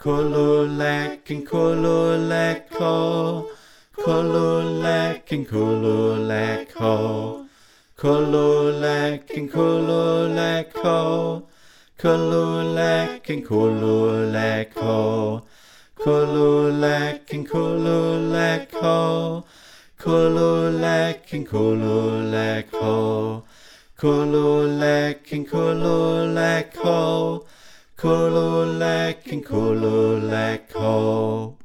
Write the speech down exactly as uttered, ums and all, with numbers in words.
Kululek and kululeko, kululek and kululeko, kululek and kululeko, kululek and kululeko, kululek and kululeko, kululek and kululeko, kululek and kululeko, kululek and kululeko.